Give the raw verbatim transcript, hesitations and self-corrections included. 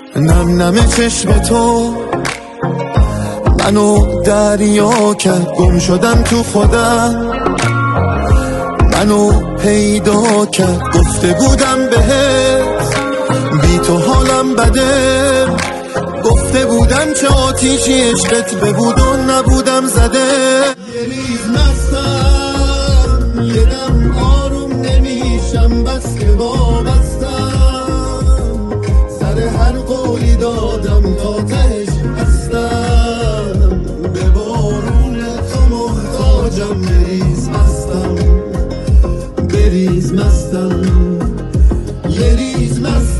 نم نم چشم تو منو دریا کرد، گم شدم تو خودم، منو پیدا کرد. گفته بودم بهت بی تو حالم بده، گفته بودم چه آتیشی عشقت ببود و نبودم زده. یه ریز مستم، یه دم آروم نمیشم، بس که وابستم، سر هر قولی دادم تا تهش هستم، به بارون تو محتاجم. بریز مستم، بریز مستم، یه ریز مستم.